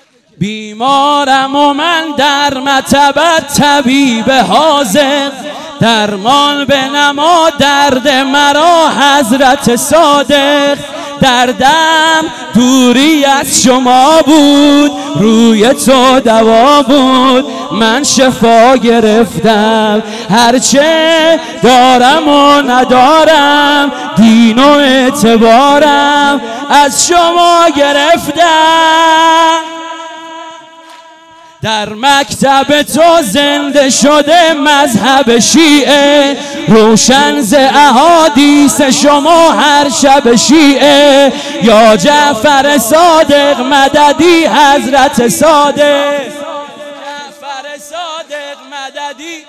بیمارم و من در مطبت طبیب حاذق، درمان بنما درد مرا حضرت صادق. دردم دوری از شما بود، روی تو دوا بود، من شفا گرفتم. هرچه دارم و ندارم، دین و اعتبارم از شما گرفتم. در مکتب تو زنده شده مذهب شیعه، روشن ز احادیث شما هر شب شیعه. یا جعفر صادق مددی حضرت صادق، جعفر صادق مددی،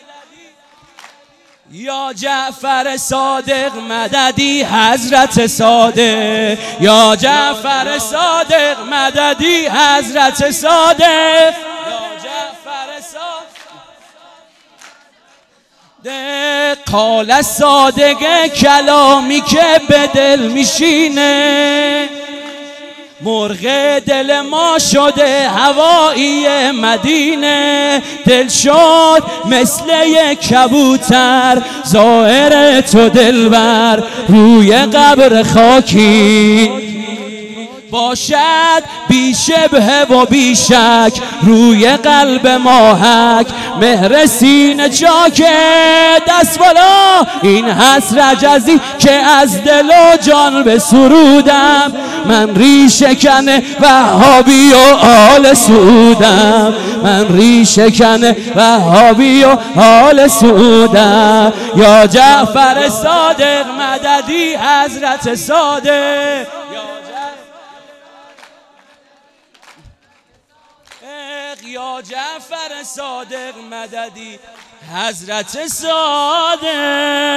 یا جعفر صادق مددی حضرت صادق، یا جعفر صادق مددی حضرت صادق، یا جعفر صادق. قال صادق کلامی که به دل میشینه، مرغ دل ما شده هوایی مدینه. دل شد مثل یک کبوتر ظاهر تو دلبر، روی قبر خاکی باشد بی شبه و بی شک، روی قلب ماهک مهر سینه چاک. دست بالا این هست رجزی که از دل و جان به سرودم، من ریشکن وهابی و آل سعودم، من ریشکن وهابی و آل سعودم. یا جعفر صادق مددی حضرت صادق، یا جعفر صادق مددی حضرت صادق.